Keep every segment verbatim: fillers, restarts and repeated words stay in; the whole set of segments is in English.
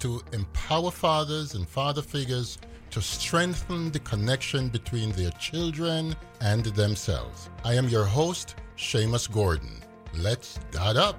to empower fathers and father figures to strengthen the connection between their children and themselves. I am your host, Seamus Gordon. Let's dad up.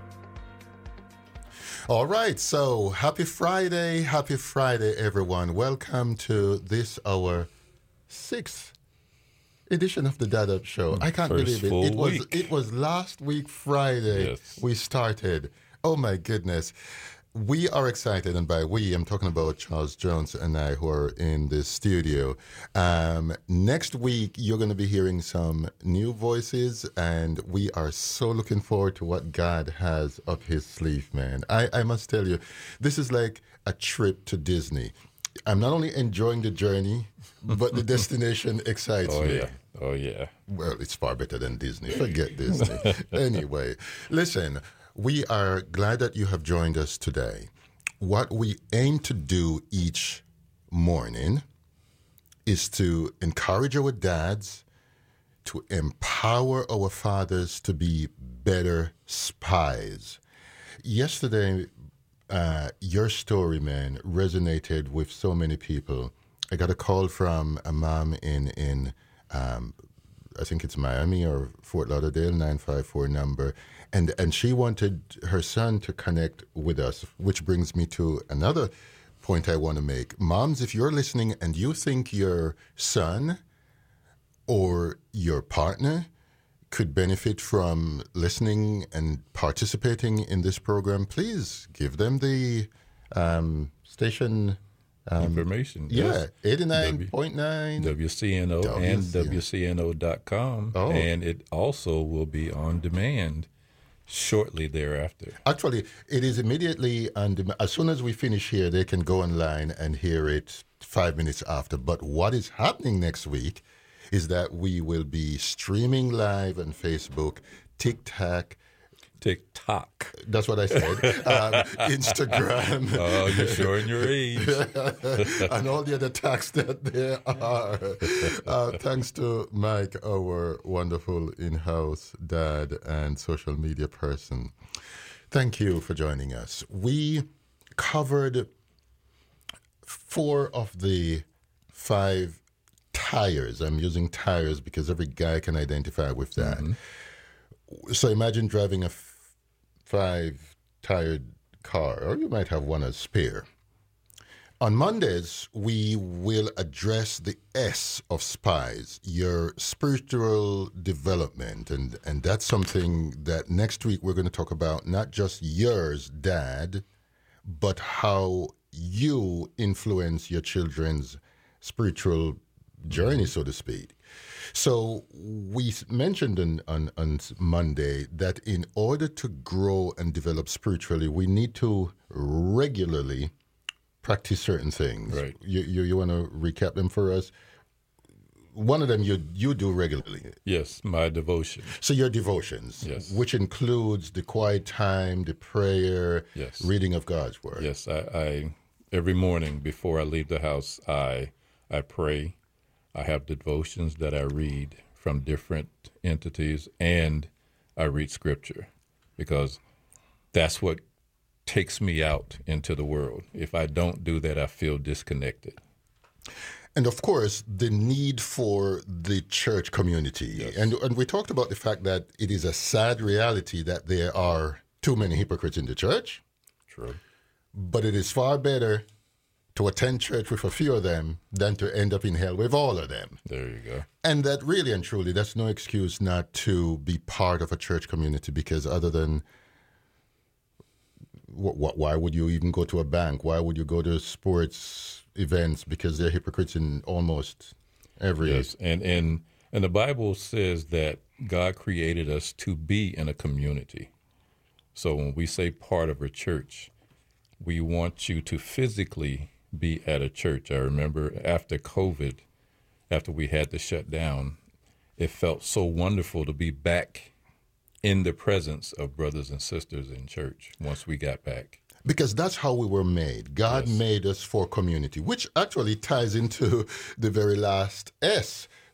All right, so happy Friday, happy Friday, everyone. Welcome to this, our sixth edition of the Dad Up Show. I can't First believe it. full It was week. it was last week Friday Yes. we started. Oh my goodness. We are excited, and by we, I'm talking about Charles Jones and I who are in the studio. Um, next week, you're going to be hearing some new voices, and we are so looking forward to what God has up his sleeve, man. I, I must tell you, this is like a trip to Disney. I'm not only enjoying the journey, but the destination excites Oh, me. yeah. Oh, yeah. Well, it's far better than Disney. Forget Disney. Anyway, listen, we are glad that you have joined us today. What we aim to do each morning is to encourage our dads, to empower our fathers to be better spies. Yesterday, uh, your story, man, resonated with so many people. I got a call from a mom in, in um, I think it's Miami or Fort Lauderdale, nine five four number. And and she wanted her son to connect with us, which brings me to another point I want to make. Moms, if you're listening and you think your son or your partner could benefit from listening and participating in this program, please give them the um, station. Um, Information. yeah, yes. eighty-nine point nine. W C N O and W C N O dot com. Oh. And it also will be on demand shortly thereafter. Actually, it is immediately on demand. As soon as we finish here, they can go online and hear it five minutes after. But what is happening next week is that we will be streaming live on Facebook, TikTok. TikTok. That's what I said. um, Instagram. Oh, you're showing your age. And all the other tags that there are. Uh, thanks to Mike, our wonderful in-house dad and social media person. Thank you for joining us. We covered four of the five tires. I'm using tires because every guy can identify with that. Mm-hmm. So imagine driving a f- five-tired car, or you might have one as spare. On Mondays, we will address the S of spies, your spiritual development. And, and that's something that next week we're going to talk about, not just yours, Dad, but how you influence your children's spiritual journey, so to speak. So we mentioned on, on, on Monday that in order to grow and develop spiritually, we need to regularly practice certain things. Right. You you, you want to recap them for us? One of them you you do regularly. Yes, my devotion. So your devotions, Yes. which includes the quiet time, the prayer, Yes. reading of God's word. Yes, I, I every morning before I leave the house, I I pray. I have devotions that I read from different entities, and I read scripture because that's what takes me out into the world. If I don't do that, I feel disconnected. And of course, the need for the church community. Yes. And and we talked about the fact that it is a sad reality that there are too many hypocrites in the church. True. But it is far better to attend church with a few of them than to end up in hell with all of them. There you go. And that really and truly, that's no excuse not to be part of a church community, because other than, wh- wh- why would you even go to a bank? Why would you go to sports events? Because they're hypocrites in almost every... Yes, and, and, and the Bible says that God created us to be in a community. So when we say part of a church, we want you to physically be at a church. I remember after COVID, after we had to shut down, it felt so wonderful to be back in the presence of brothers and sisters in church once we got back. Because that's how we were made. God Yes. made us for community, which actually ties into the very last S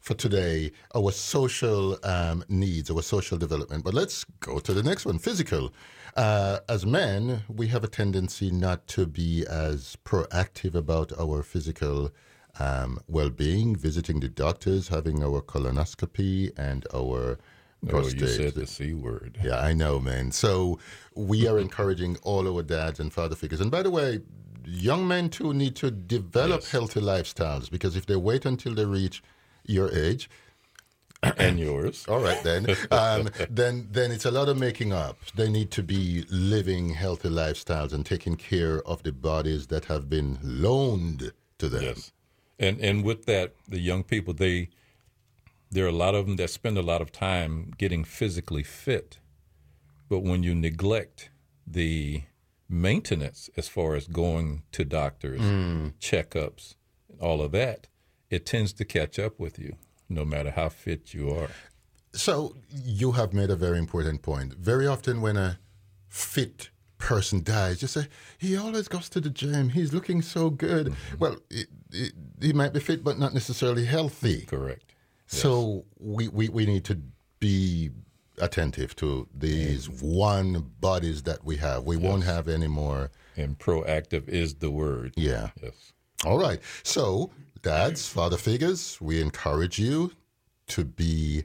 for today, our social um, needs, our social development. But let's go to the next one, physical. Uh, as men, we have a tendency not to be as proactive about our physical um, well-being, visiting the doctors, having our colonoscopy and our No, prostate. you said the C word. Yeah, I know, man. So we are encouraging all our dads and father figures. And by the way, young men too need to develop Yes. healthy lifestyles, because if they wait until they reach your age, And yours. all right, then, um, then, then it's a lot of making up. They need to be living healthy lifestyles and taking care of the bodies that have been loaned to them. Yes. And and with that, the young people, they there are a lot of them that spend a lot of time getting physically fit. But when you neglect the maintenance as far as going to doctors, Mm. checkups, all of that, it tends to catch up with you, no matter how fit you are. So you have made a very important point. Very often when a fit person dies, you say, he always goes to the gym. He's looking so good. Mm-hmm. Well, it, it, he might be fit, but not necessarily healthy. Correct. So we, we, we need to be attentive to these one bodies that we have. We won't have any more. And proactive is the word. Yeah. Yes. All right. So, dads, father figures, we encourage you to be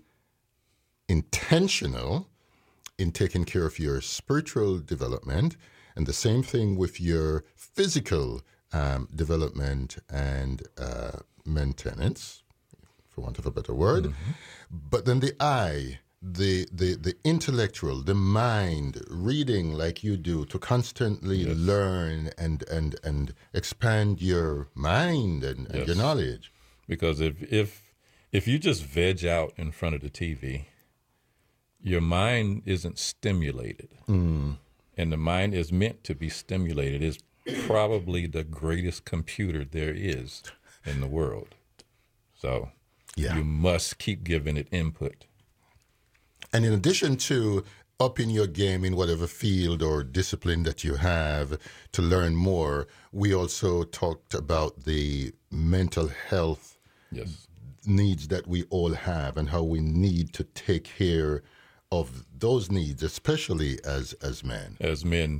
intentional in taking care of your spiritual development, and the same thing with your physical um, development and uh, maintenance, for want of a better word. Mm-hmm. But then the eye, the, the the intellectual, the mind, reading like you do, to constantly yes. learn and, and, and expand your mind and, and yes. your knowledge. Because if if if you just veg out in front of the T V, your mind isn't stimulated. Mm. And the mind is meant to be stimulated. It's probably the greatest computer there is in the world. So yeah. you must keep giving it input. And in addition to upping your game in whatever field or discipline that you have to learn more, we also talked about the mental health yes. needs that we all have and how we need to take care of those needs, especially as, as men. As men,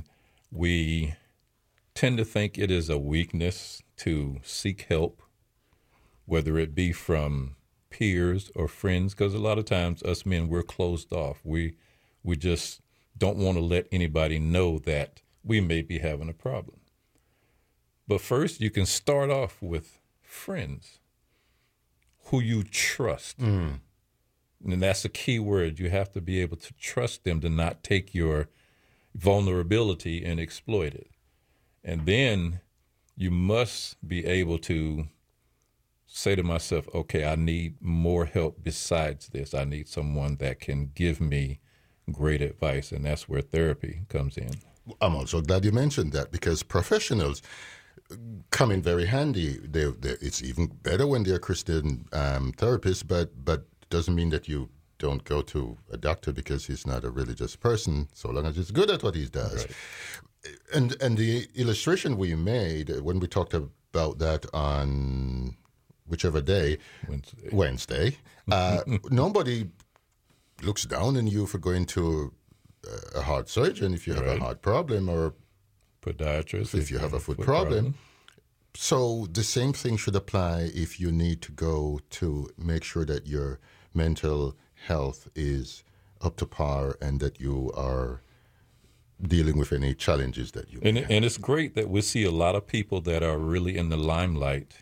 we tend to think it is a weakness to seek help, whether it be from peers or friends, because a lot of times us men, we're closed off. We we just don't want to let anybody know that we may be having a problem. But first, you can start off with friends who you trust. Mm. And that's a key word. You have to be able to trust them to not take your vulnerability and exploit it. And then you must be able to say to myself, okay, I need more help besides this. I need someone that can give me great advice, and that's where therapy comes in. I'm also glad you mentioned that, because professionals come in very handy. They, they, it's even better when they're Christian um, therapists, but but doesn't mean that you don't go to a doctor because he's not a religious person, so long as he's good at what he does. Right. And and the illustration we made when we talked about that on whichever day, Wednesday, Wednesday uh, nobody looks down on you for going to a heart surgeon if you have right. a heart problem, or podiatrist if you have a foot, foot problem. problem. So the same thing should apply if you need to go to make sure that your mental health is up to par and that you are dealing with any challenges that you and, have. And it's great that we see a lot of people that are really in the limelight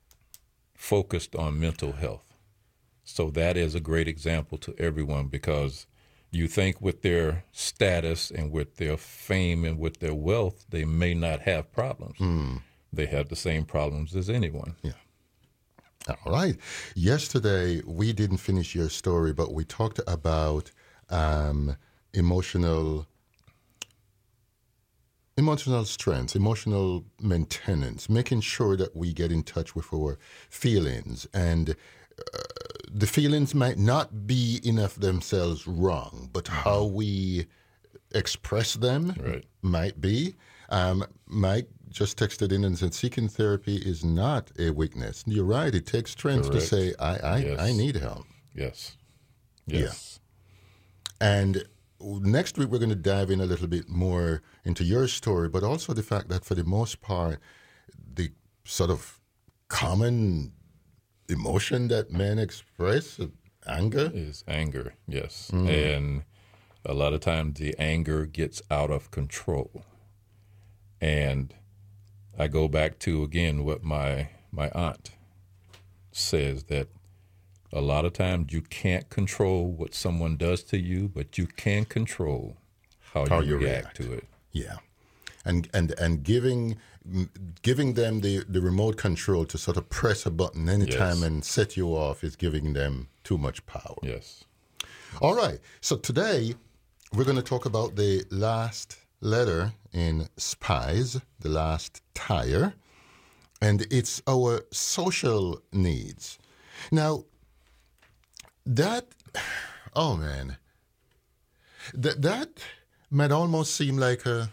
focused on mental health. So that is a great example to everyone, because you think with their status and with their fame and with their wealth, they may not have problems. Mm. They have the same problems as anyone. Yeah. All right. Yesterday, we didn't finish your story, but we talked about um, emotional emotional strength, emotional maintenance, making sure that we get in touch with our feelings. And uh, the feelings might not be in of themselves wrong, but how we express them right. might be. Um, Mike just texted in and said, seeking therapy is not a weakness. You're right. It takes strength Correct. to say, I, I, Yes. I need help. Yes. Yes. And next week, we're going to dive in a little bit more into your story, but also the fact that for the most part, the sort of common emotion that men express, anger, Is anger, yes. Mm. And a lot of times the anger gets out of control. And I go back to, again, what my, my aunt says, that a lot of times you can't control what someone does to you, but you can control how, How you, you react, react. to it. yeah, and and and giving giving them the, the remote control to sort of press a button anytime Yes. and set you off is giving them too much power. Yes. All right, so today we're going to talk about the last letter in SPIES, the last tire, and it's our social needs. Now, that, oh man, that, that might almost seem like a,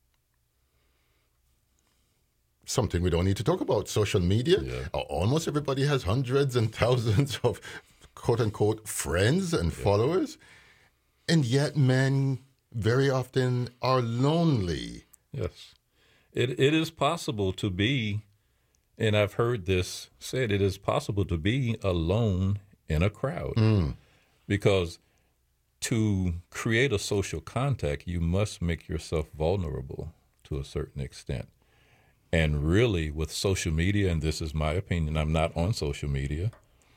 something we don't need to talk about. Social media, Yeah. Uh, almost everybody has hundreds and thousands of quote-unquote friends and followers, and yet men very often are lonely. Yes. It it is possible to be, and I've heard this said, it is possible to be alone in a crowd. Because to create a social contact, you must make yourself vulnerable to a certain extent. And really, with social media, and this is my opinion, I'm not on social media,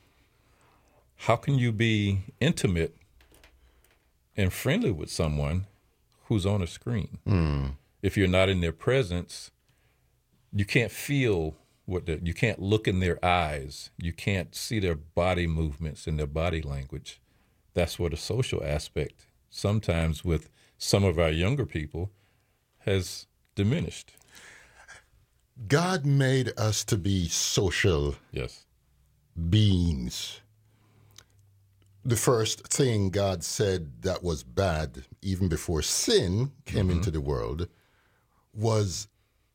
how can you be intimate and friendly with someone who's on a screen? If you're not in their presence, you can't feel what the, you can't look in their eyes. You can't see their body movements and their body language. That's where the social aspect, sometimes with some of our younger people, has diminished. God made us to be social Yes. beings. The first thing God said that was bad, even before sin came into the world, was,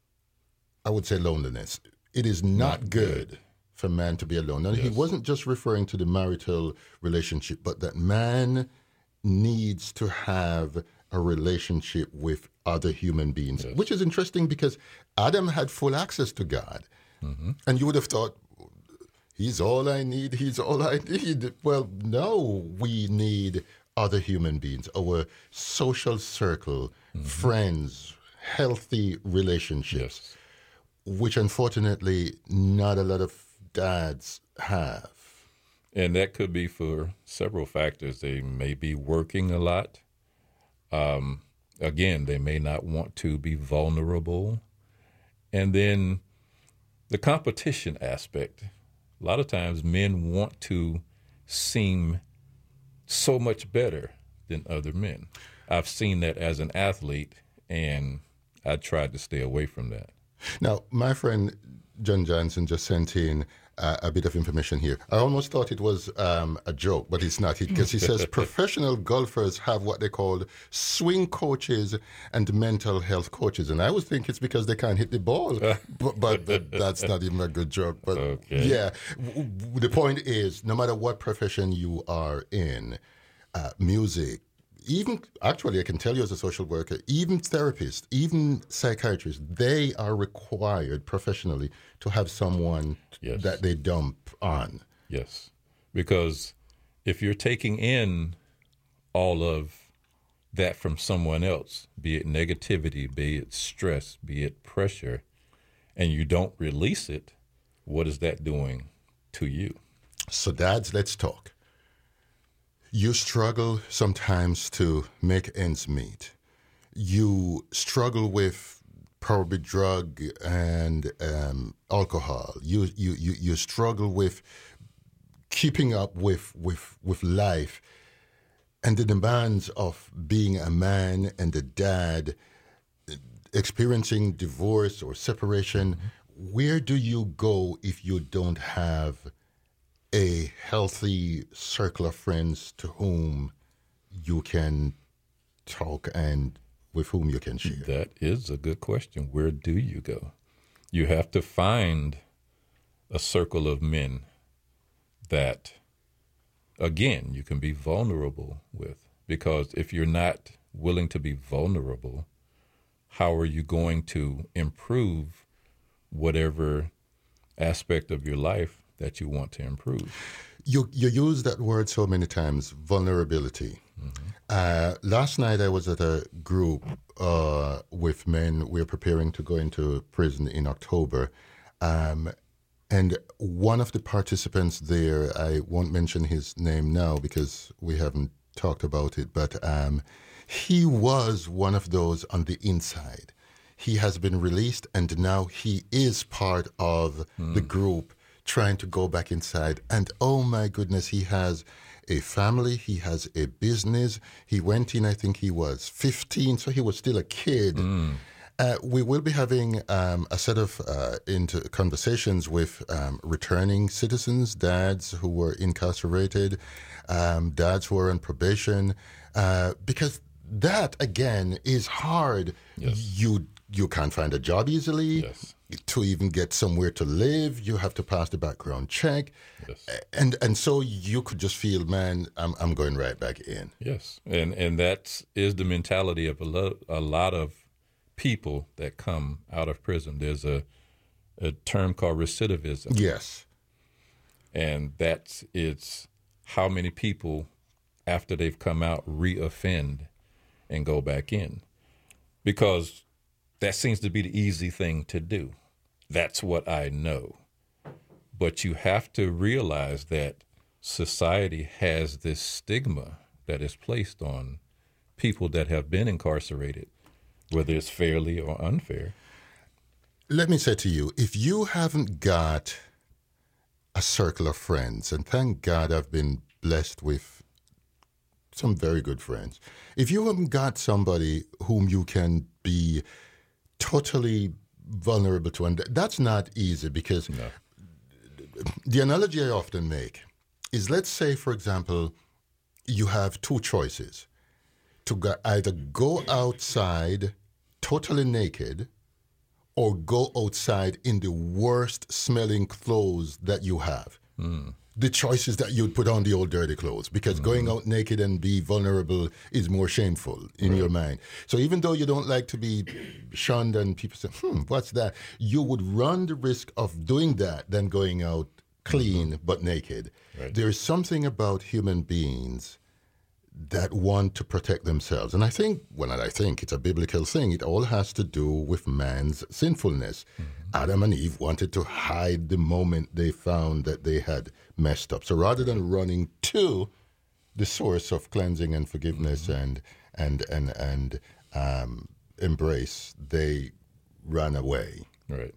I would say, loneliness. It is not, Not good, good. for man to be alone. And he Yes. wasn't just referring to the marital relationship, but that man needs to have a relationship with other human beings, Yes. which is interesting because Adam had full access to God. And you would have thought, he's all I need, he's all I need. Well, no, we need other human beings, our social circle, friends, healthy relationships, Yes. which unfortunately not a lot of dads have. And that could be for several factors. They may be working a lot. Um, again, they may not want to be vulnerable. And then the competition aspect. A lot of times men want to seem so much better than other men. I've seen that as an athlete, and I tried to stay away from that. Now, my friend John Johnson just sent in uh, a bit of information here. I almost thought it was um, a joke, but it's not, because he says professional golfers have what they call swing coaches and mental health coaches. And I would think it's because they can't hit the ball, but, but th- that's not even a good joke. But Okay. yeah, w- w- the point is, no matter what profession you are in, uh, music, even actually, I can tell you as a social worker, even therapists, even psychiatrists, they are required professionally to have someone Yes. that they dump on. Yes, because if you're taking in all of that from someone else, be it negativity, be it stress, be it pressure, and you don't release it, what is that doing to you? So, dads, let's talk. You struggle sometimes to make ends meet. You struggle with probably drug and um, alcohol. You, you you you struggle with keeping up with with with life and the demands of being a man and a dad, experiencing divorce or separation. Where do you go if you don't have a healthy circle of friends to whom you can talk and with whom you can share? That is a good question. Where do you go? You have to find a circle of men that, again, you can be vulnerable with. Because if you're not willing to be vulnerable, how are you going to improve whatever aspect of your life that you want to improve? You you use that word so many times, vulnerability. Mm-hmm. Uh, last night I was at a group uh, with men. We're preparing to go into prison in October. Um, and one of the participants there, I won't mention his name now because we haven't talked about it, but um, he was one of those on the inside. He has been released, and now he is part of mm. the group trying to go back inside. And oh my goodness, he has a family, he has a business. He went in, I think he was fifteen, so he was still a kid. Mm. Uh, we will be having um, a set of uh, into conversations with um, returning citizens, dads who were incarcerated, um, dads who are on probation, uh, because that, again, is hard. Yes. You you can't find a job easily. Yes. To even get somewhere to live, you have to pass the background check. Yes. And and so you could just feel, man, I'm I'm going right back in. Yes, and and that is the mentality of a lot, a lot of people that come out of prison. There's a a term called recidivism. Yes. And that's it's how many people after they've come out reoffend and go back in. Because that seems to be the easy thing to do. That's what I know. But you have to realize that society has this stigma that is placed on people that have been incarcerated, whether it's fairly or unfair. Let me say to you, if you haven't got a circle of friends, and thank God I've been blessed with some very good friends. If you haven't got somebody whom you can be totally vulnerable to, and that's not easy because no. The analogy I often make is, let's say, for example, you have two choices. To go, either go outside totally naked or go outside in the worst smelling clothes that you have. Mm. The choices that you'd put on the old dirty clothes, because mm. going out naked and be vulnerable is more shameful in right. your mind. So even though you don't like to be shunned and people say, hmm, what's that? You would run the risk of doing that than going out clean mm-hmm. but naked. Right. There is something about human beings that want to protect themselves. And I think, well, I think it's a biblical thing. It all has to do with man's sinfulness. Mm-hmm. Adam and Eve wanted to hide the moment they found that they had messed up. So rather than running to the source of cleansing and forgiveness mm-hmm. and and and and um, embrace, they ran away. Right.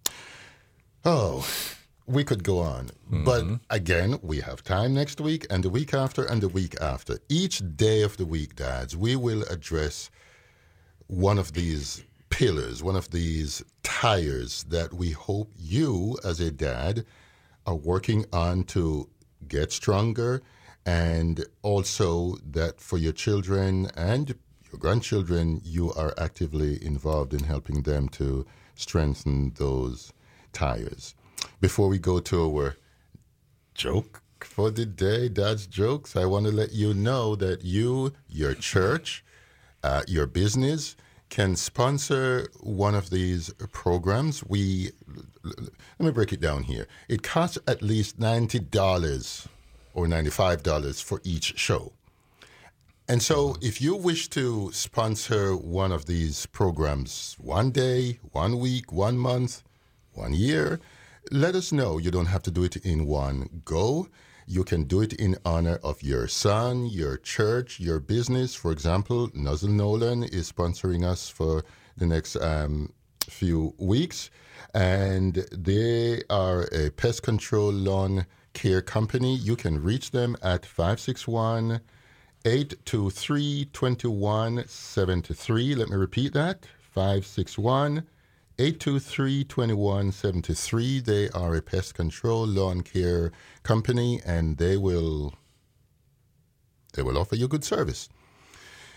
Oh, we could go on. Mm-hmm. But again, we have time next week and the week after and the week after. Each day of the week, dads, we will address one of these pillars, one of these tires that we hope you as a dad are working on to get stronger, and also that for your children and your grandchildren, you are actively involved in helping them to strengthen those tires. Before we go to our joke for the day, Dad's Jokes, I want to let you know that you, your church, uh, your business can sponsor one of these programs. We let me break it down here. It costs at least ninety dollars or ninety-five dollars for each show. And so if you wish to sponsor one of these programs one day, one week, one month, one year, let us know. You don't have to do it in one go. You can do it in honor of your son, your church, your business. For example, Nuzzle Nolan is sponsoring us for the next um, few weeks. And they are a pest control lawn care company. You can reach them at five six one, eight two three, two one seven three. Let me repeat that, five six one, eight two three, two one seven three. They are a pest control lawn care company, and they will they will offer you good service.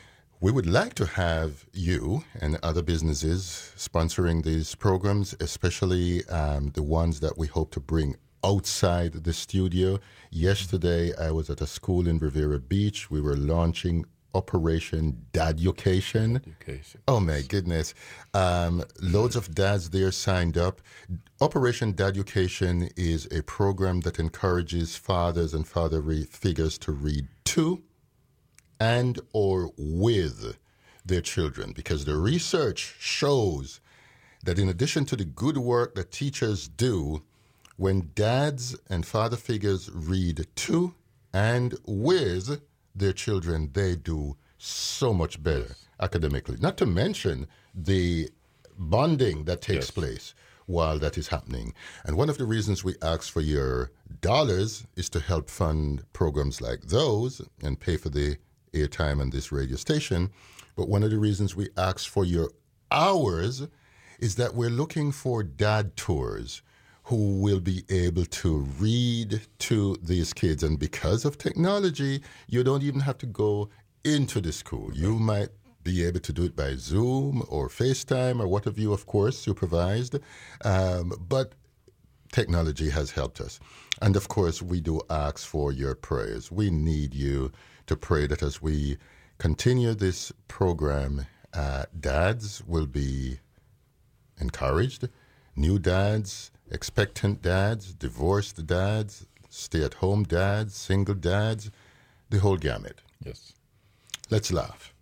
We would like to have you and other businesses sponsoring these programs, especially um, the ones that we hope to bring outside the studio. Yesterday, I was at a school in Riviera Beach. We were launching Operation Daducation. Education. Oh, my goodness. Um, loads of dads there signed up. Operation Daducation is a program that encourages fathers and fatherly figures to read to and or with their children, because the research shows that in addition to the good work that teachers do, when dads and father figures read to and with their children, they do so much better yes. academically. Not to mention the bonding that takes yes. place while that is happening. And one of the reasons we ask for your dollars is to help fund programs like those and pay for the airtime on this radio station. But one of the reasons we ask for your hours is that we're looking for dad tours who will be able to read to these kids. And because of technology, you don't even have to go into the school. You might be able to do it by Zoom or FaceTime or what have you, of course, supervised. Um, but technology has helped us. And of course, we do ask for your prayers. We need you to pray that as we continue this program, uh, dads will be encouraged, new dads, expectant dads, divorced dads, stay-at-home dads, single dads, the whole gamut. Yes. Let's laugh.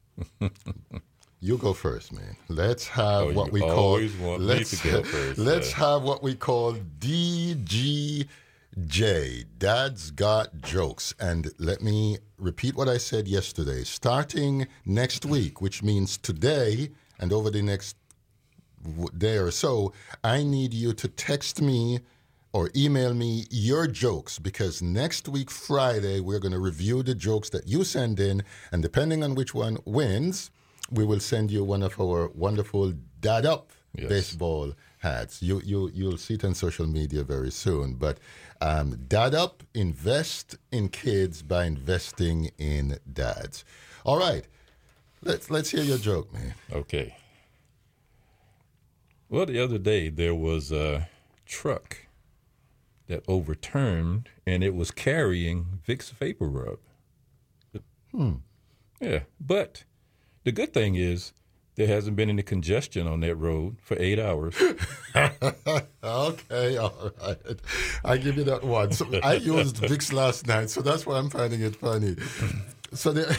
You go first, man. Let's have oh, what we call. Always want let's me to go first. let's uh, have what we call D G J. Dad's Got Jokes. And let me repeat what I said yesterday. Starting next week, which means today and over the next day or so, I need you to text me or email me your jokes, because next week, Friday, we're going to review the jokes that you send in, and depending on which one wins, we will send you one of our wonderful Dad Up yes. baseball hats. You, you, you'll see it on social media very soon. But um, Dad Up, invest in kids by investing in dads. All right, let's, let's hear your joke, man. Okay. Well, the other day there was a truck that overturned, and it was carrying Vicks Vapor Rub. Hmm. Yeah, but the good thing is there hasn't been any congestion on that road for eight hours. Okay, all right. I give you that one. So I used Vicks last night, so that's why I'm finding it funny. So the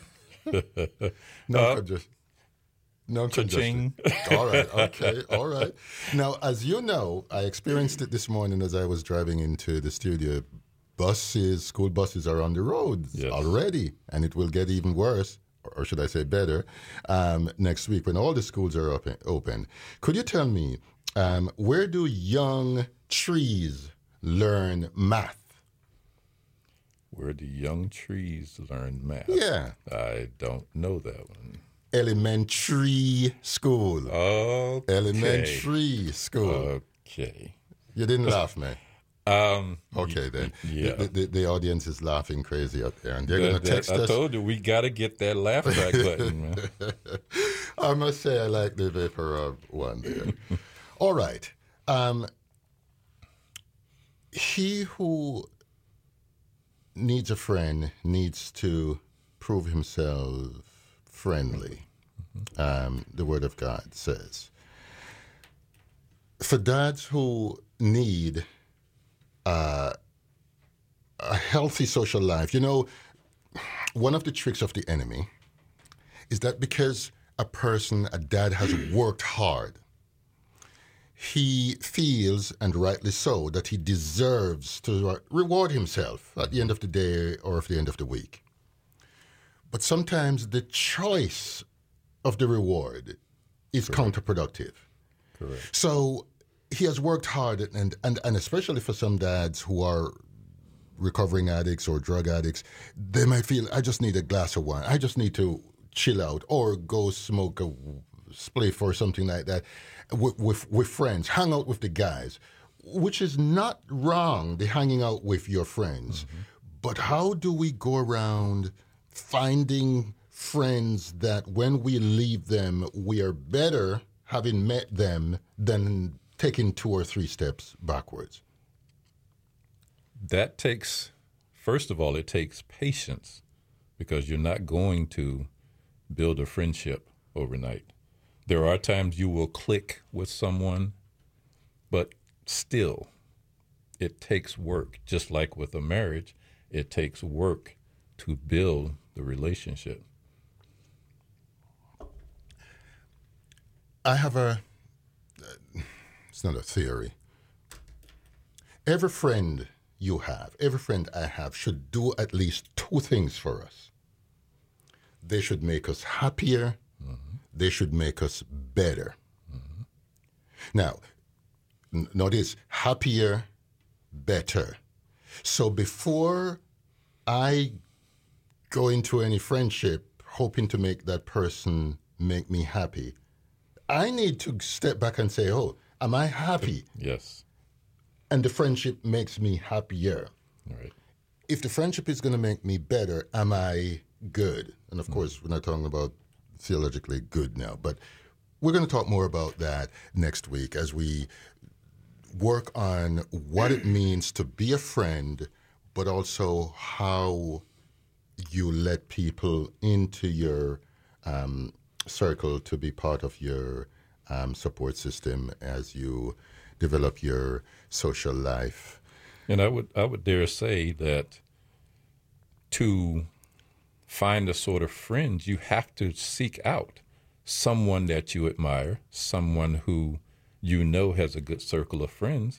no uh, congestion. No congestion. All right, okay, all right. Now, as you know, I experienced it this morning as I was driving into the studio. Buses, school buses are on the roads yes. already, and it will get even worse, or should I say better, um, next week when all the schools are open. open. Could you tell me, um, where do young trees learn math? Where do young trees learn math? Yeah. I don't know that one. Elementary school. Okay. Elementary school. Okay. You didn't laugh, man. Um, okay, then. Yeah. The, the, the audience is laughing crazy out there, and they're going to text I us. I told you, we got to get that laugh track button, man. I must say I like the Vapor Rub one there. All right. Um, he who needs a friend needs to prove himself friendly. Um, the Word of God says. For dads who need uh, a healthy social life, you know, one of the tricks of the enemy is that because a person, a dad, has worked hard, he feels, and rightly so, that he deserves to reward himself at the end of the day or at the end of the week. But sometimes the choice of the reward is Correct. counterproductive. Correct. So he has worked hard, and, and, and especially for some dads who are recovering addicts or drug addicts, they might feel, I just need a glass of wine. I just need to chill out or go smoke a spliff or something like that with, with, with friends, hang out with the guys, which is not wrong, the hanging out with your friends. Mm-hmm. But how do we go around finding friends that when we leave them, we are better having met them than taking two or three steps backwards? That takes, first of all, it takes patience, because you're not going to build a friendship overnight. There are times you will click with someone, but still, it takes work. Just like with a marriage, it takes work to build the relationship. I have a, it's not a theory. Every friend you have, every friend I have should do at least two things for us. They should make us happier. Mm-hmm. They should make us better. Mm-hmm. Now, n- notice happier, better. So before I go into any friendship hoping to make that person make me happy, I need to step back and say, oh, am I happy? Yes. And the friendship makes me happier. Right. If the friendship is going to make me better, am I good? And of mm-hmm. course, we're not talking about theologically good now, but we're going to talk more about that next week as we work on what it means to be a friend, but also how you let people into your um, circle to be part of your um, support system as you develop your social life. And I would I would dare say that to find the sort of friends, you have to seek out someone that you admire, someone who you know has a good circle of friends,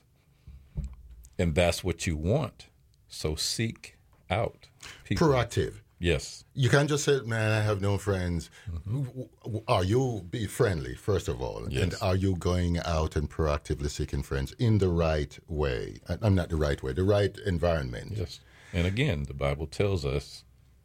and that's what you want. So seek out people. Proactive. Yes. You can't just say, man, I have no friends. Mm-hmm. Are you be friendly, first of all? Yes. And are you going out and proactively seeking friends in the right way? I'm not the right way, the right environment. Yes. And again, the Bible tells us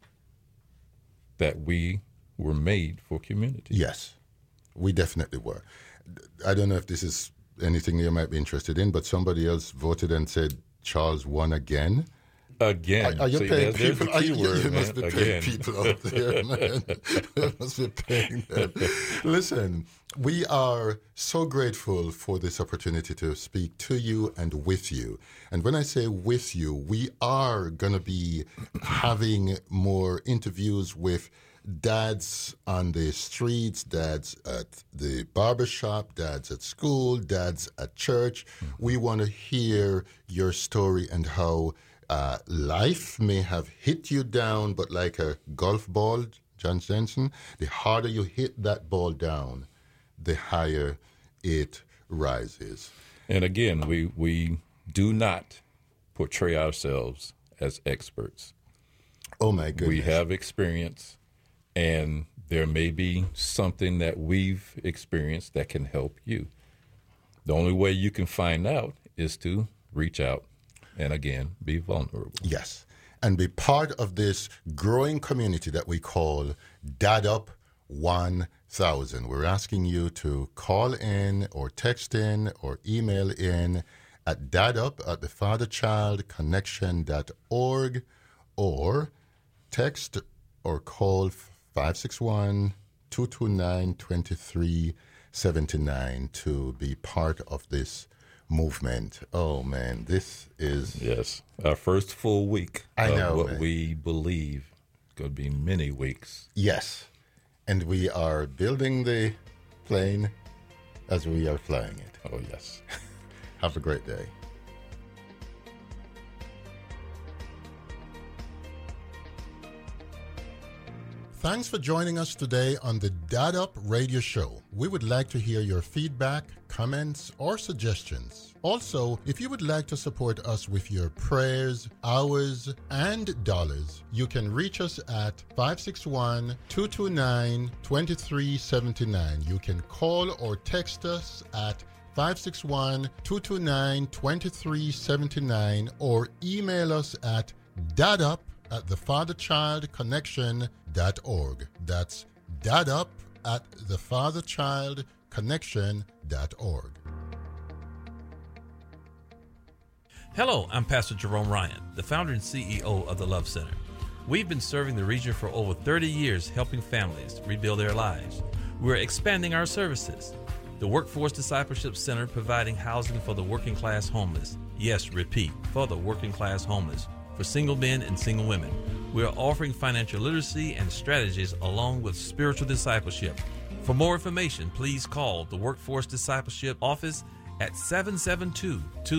that we were made for community. Yes, we definitely were. I don't know if this is anything you might be interested in, but somebody else voted and said Charles won again. Again. Are, are you See, paying there's, people? there's the key you, word, you must man. be paying Again. people out there, man. You must be paying them. Listen, we are so grateful for this opportunity to speak to you and with you. And when I say with you, we are going to be having more interviews with dads on the streets, dads at the barbershop, dads at school, dads at church. Mm-hmm. We want to hear your story and how uh, life may have hit you down, but like a golf ball, John Jensen, the harder you hit that ball down, the higher it rises. And again, we, we do not portray ourselves as experts. Oh, my goodness. We have experience. And there may be something that we've experienced that can help you. The only way you can find out is to reach out and, again, be vulnerable. Yes, and be part of this growing community that we call Dad Up one thousand. We're asking you to call in or text in or email in at dadup at the father child connection dot org or text or call five six one, two two nine, two three seven nine to be part of this movement. Oh, man, this is... Yes, our first full week I of know, what man. we believe going to be many weeks. Yes, and we are building the plane as we are flying it. Oh, yes. Have a great day. Thanks for joining us today on the Dad Up Radio Show. We would like to hear your feedback, comments, or suggestions. Also, if you would like to support us with your prayers, hours, and dollars, you can reach us at five six one, two two nine, two three seven nine. You can call or text us at five six one, two two nine, two three seven nine or email us at dadup at the father child connection dot org. That's dadup at the father child connection dot org. Hello, I'm Pastor Jerome Ryan, the founder and C E O of the Love Center. We've been serving the region for over thirty years, helping families rebuild their lives. We're expanding our services. The Workforce Discipleship Center providing housing for the working class homeless. Yes, repeat, for the working class homeless, for single men and single women. We're offering financial literacy and strategies along with spiritual discipleship. For more information, please call the Workforce Discipleship Office at seven seven two, two